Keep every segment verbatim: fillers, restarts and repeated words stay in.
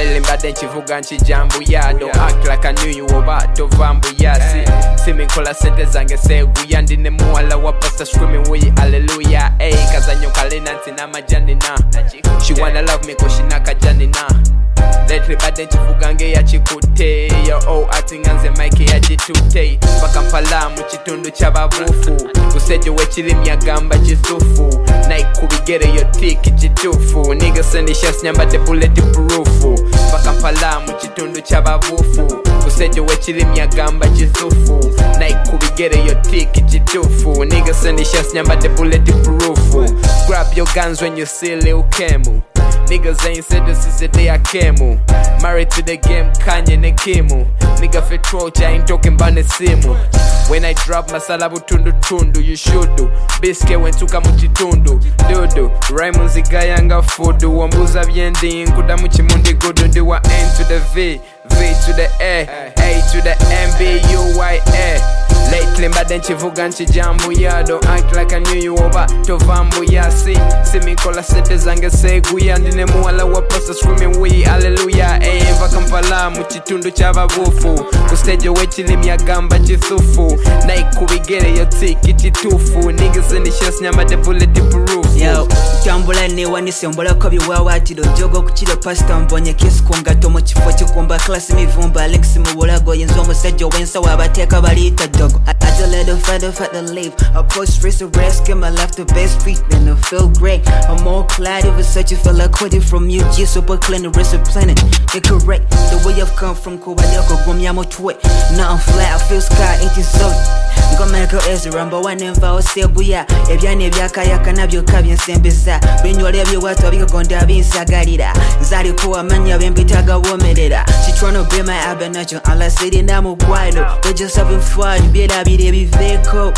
Lately mbadde nkivuga nkijambuya. Don't act like I knew you oba tovambuya. Si si minkola sente zange seguya. Ndine muwala wa pastor screaming we hallelujah. Hey, kazanyo kalena ntina majani na. She wanna love me cause she nakajani na. Lately mbadde nkivuga nge yakikute. Yo oh acting nze Mike yagitute. Bakampala mu kitundu ky'ababuufu. Kusejo wekirimi yagamba kisufu. Naikubigere yo tiki kitufu. Nigga send shots nyambadde bulletproof. Bakampala mu kitundu ky'ababuufu. Kusejo wekirimi yagamba kisufu. Naikubigere yo tiki kitufu. Nigga send shots nyambadde bulletproof. Grab your guns when you see Lil Kemu. Niggas ain't said this is the day I came. Married to the game, Kanye and Kimu. Nigga fit troch, I ain't talking about the simu. When I drop masala butundu tundu, you should do. Biscuit when tuka muchitundu, dudu. Rhyme zika yanga fudu. Wambuza biendi, nkuda muchimundi gudu. Do a N to the V, V to the A, A to the M, B, U, Y, A. Lately mbadde nkivuga nkijambuya. Don't act like I knew you oba tovambuya. Si si minkola sente zange seguya. Ndine muwala wa pastor screaming we hallelujah. Hey, nva Kampala mu kitundu ky'ababuufu. Ku stage wekirimi yagamba kisufu. Naikubigere yo tiki kitufu. Niggas in the shots nyambadde bulletproof. Yo, tambula newanise mbolako biwawaatiro. Jogo ku kiro pastor mbonye kesi ku ngato mu kifo kikumba class mivumba. Alex mu bulago yinza omusajja ow'ensawo abateeka baliyita dogo. I, I just let the feather for the leave. I post race arrest, get my life the best street, then I feel great. I'm all clad, even such a feel like quitting from U G, super clean, the rest of planet. You're correct, the way I've come from Cuba, they'll go gum yamo twit. Now I'm flat, I feel sky, ain't it so? Gonna make a Ezra, but one name for say buya. If you're near Yakayaka, nabio cabin sembisa. When you're there, you want to be going to be Sagarida. Zari Poa Mania, and Pitaga woman. She tryna be my abenation, all I said in Namu Quilo. We're just having fun, be that be the Viveco.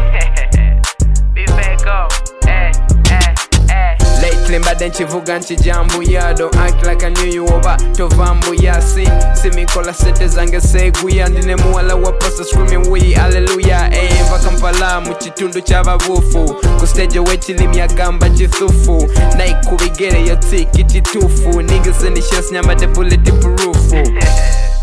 Viveco, eh, eh, eh. Lately mbadde nkivuga nkijambuya. Don't act like I knew you oba tovambuya. Si si minkola sente zange seguya. Ndine muwala wa pastor screaming we hallelujah. Hey, nva Kampala mu kitundu ky'ababuufu. Ku stage wekirimi yagamba kisufu. Naikubigere yo tiki kitufu. Niggas in the shots nyambadde bulletproof.